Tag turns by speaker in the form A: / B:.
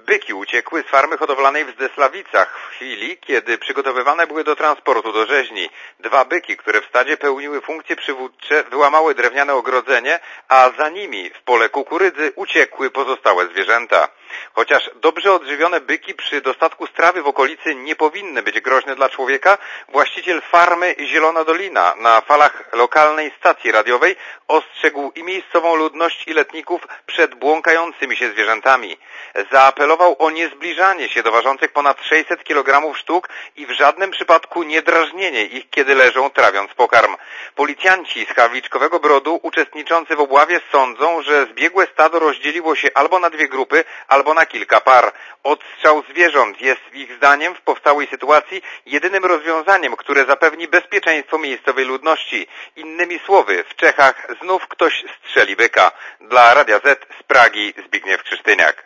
A: Byki uciekły z farmy hodowlanej w Zdesławicach w chwili, kiedy przygotowywane były do transportu do rzeźni. 2 byki, które w stadzie pełniły funkcje przywódcze, wyłamały drewniane ogrodzenie, a za nimi w pole kukurydzy uciekły pozostałe zwierzęta. Chociaż dobrze odżywione byki przy dostatku strawy w okolicy nie powinny być groźne dla człowieka, właściciel farmy Zielona Dolina na falach lokalnej stacji radiowej ostrzegł i miejscową ludność i letników przed błąkającymi się zwierzętami. Zaapelował o niezbliżanie się do ważących ponad 600 kg sztuk i w żadnym przypadku nie drażnienie ich, kiedy leżą trawiąc pokarm. Policjanci z Hawliczkowego Brodu uczestniczący w obławie sądzą, że zbiegłe stado rozdzieliło się albo na 2 grupy, albo na kilka par. Odstrzał zwierząt jest ich zdaniem w powstałej sytuacji jedynym rozwiązaniem, które zapewni bezpieczeństwo miejscowej ludności. Innymi słowy, w Czechach znów ktoś strzeli byka. Dla Radia Z z Pragi Zbigniew Krzysztyniak.